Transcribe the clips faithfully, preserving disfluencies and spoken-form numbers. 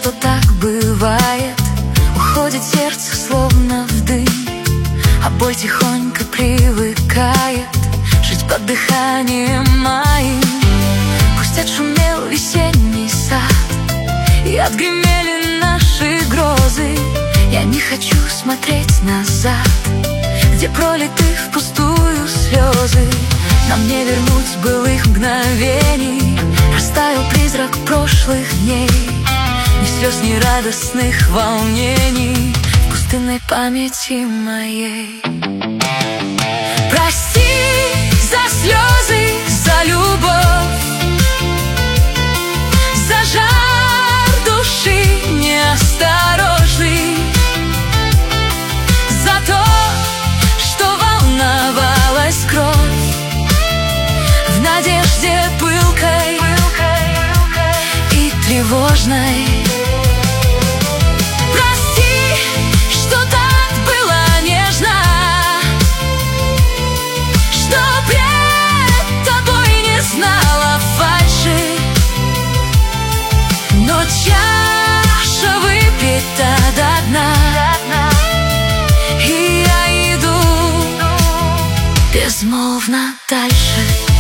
что так бывает. Уходит сердце словно в дым, а боль тихонько привыкает жить под дыханием моим. Пусть отшумел весенний сад и отгремели наши грозы, я не хочу смотреть назад, где пролиты впустую слезы. Нам не вернуть былых мгновений, растаял призрак прошлых дней. Ни слез, ни радостных волнений в пустынной памяти моей. Прости за слезы, за любовь, за жар души неосторожный, за то, что волновалась кровь в надежде пылкой и тревожной. Чаша выпита до дна, и я иду безмолвно дальше.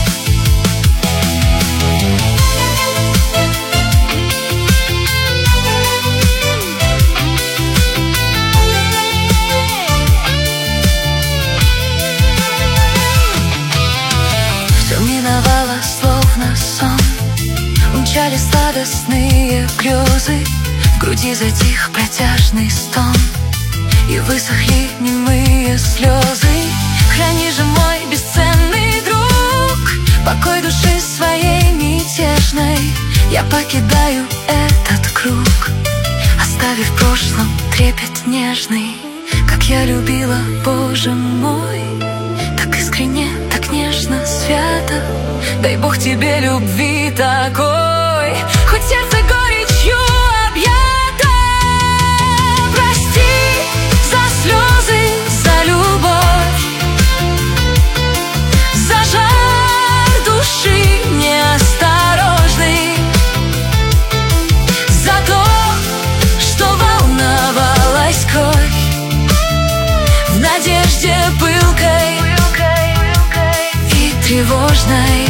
Все миновало словно сон, умчались сладостные грезы, в груди затих протяжный стон, и высохли немые слезы. Храни же, мой бесценный друг, покой души своей мятежной. Я покидаю этот круг, оставив в прошлом трепет нежный. Как я любила, Боже мой, так искренне, так нежно, свято. Дай Бог тебе любви такой, хоть сердце горечью объято. Прости за слезы, за любовь, за жар души неосторожный, за то, что волновалась кровь в надежде пылкой и тревожной.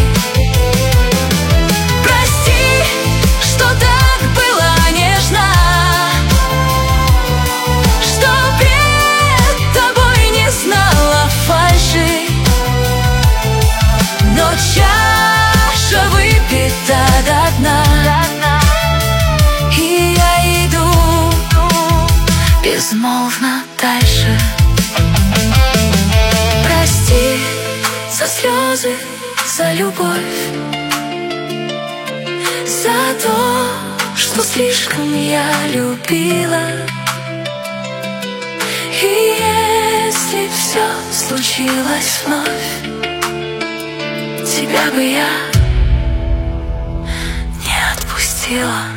Чаша выпита до дна, и я иду безмолвно дальше. Прости за слезы, за любовь, за то, что слишком я любила. И если все случилось вновь, тебя бы я не отпустила.